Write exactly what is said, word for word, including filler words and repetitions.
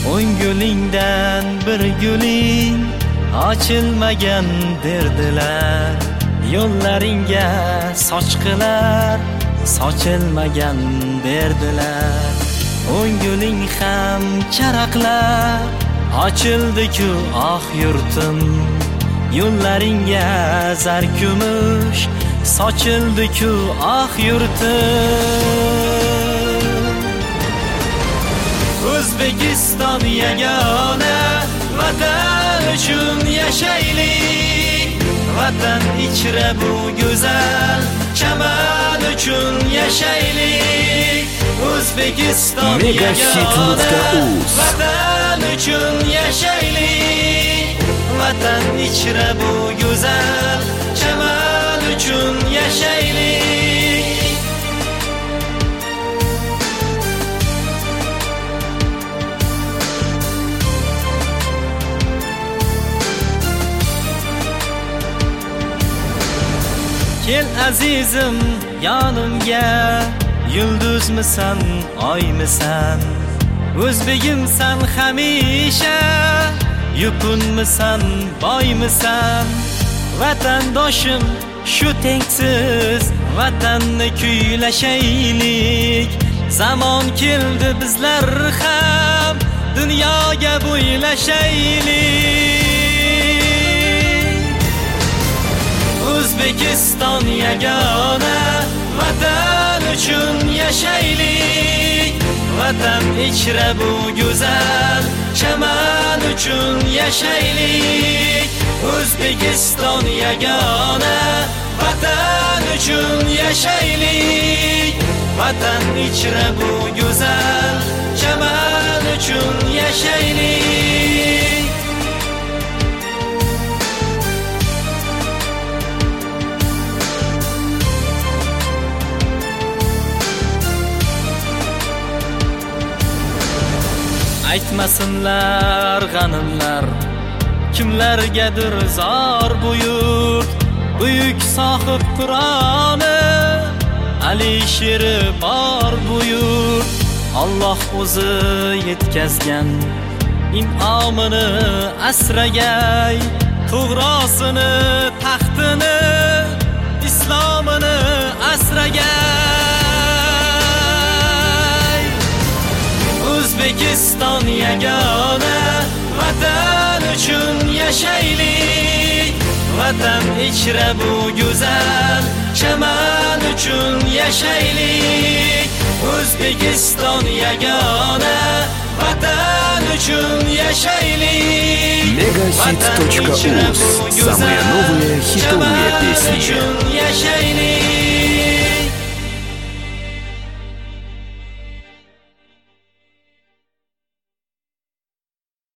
O'ngulingdan bir guling ochilmagan derdilar. Yo'llaringga sochqilar sochilmagan derdilar. O'nguling ham charaqlar ochildi-ku ah yurtim. Yo'llaringga zar kumush sochildi-ku ah yurtim. O'zbekiston yagona vatan uchun yashaylik. Vatan ichra bu go'zal chaman uchun yashaylik. O'zbekiston yagona vatan uchun yashaylik. Vatan ichra bu go'zal chaman uchun yashaylik. Kel azizim yonimga, yulduzmisan, oymisan, o'zbegimsan hamisha, yupunmisan, boymisan, vatandoshim shu tengsiz vatanni kuylashaylik. Zamon keldi bizlar ham dunyoga bo'ylashaylik. O'zbekiston yagona vatan uchun yashaylik. Vatan ichra bu go'zal chaman uchun yashaylik. O'zbekiston yagona vatan uchun yashaylik. Vatan ichra bu go'zal chaman uchun yashaylik. Aytmasinlar g'animlar kimlargadir zor buyurt. Buyuk sohib Qur'oni Alisheri bor buyurt. Alloh o'zi yetkazgan in'omini asragay. To'g'rosini taxtini islomini asragay. O'zbekiston yagona vatan uchun yashaylik. Vatan ichra bu go'zal chaman uchun yashaylik. O'zbekiston yagona vatan uchun yashaylik. Megahit точка uz. Самые новые хитовые песни.